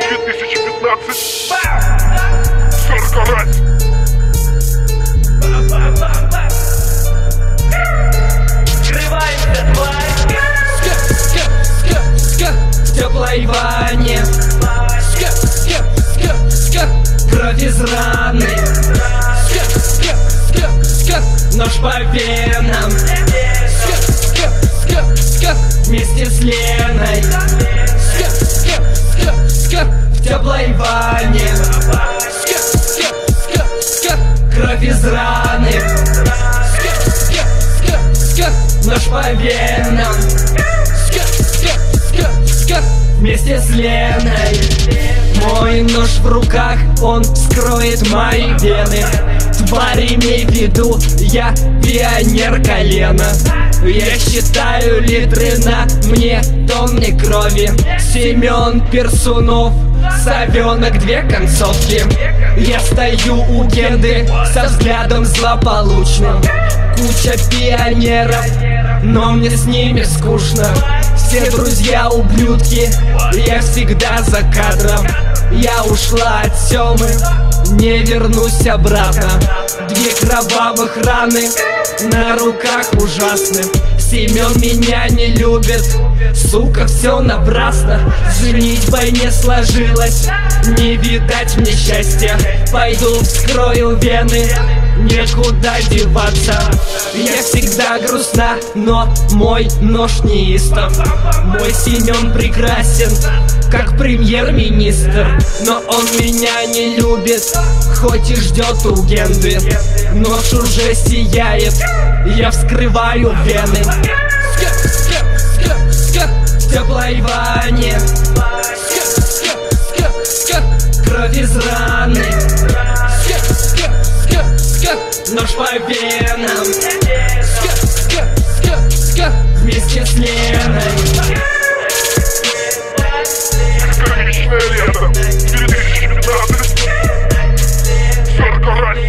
2015. Саркарать. Скрываемся, тварь. В теплой ванне. Кровь из раны. Нож по венам. Вместе с Леной. В теплой ванне. Кровь из раны. Нож по венам. Вместе с Леной. Мой нож в руках, он вскроет мои вены. Тварь, имей в виду, я пионер колена. Я считаю литры на мне, тонны крови. Семен Персунов, совенок, две концовки. Я стою у Генды со взглядом злополучным. Куча пионеров, но мне с ними скучно. Все друзья ублюдки, я всегда за кадром. Я ушла от Семы, не вернусь обратно. Две кровавых раны на руках ужасны. Семен меня не любит, сука, все напрасно. Женитьбой не сложилось, не видать мне счастья. Пойду вскрою вены, некуда деваться. Я всегда грустна, но мой нож неистов. Мой Семен прекрасен, как премьер-министр. Но он меня не любит, хоть и ждет у Генды. Нож уже сияет, я вскрываю вены. В теплой ванне. Кровь из раны. Нож по венам. Вместе с Леной. Конечное лето 2015. Саркарать.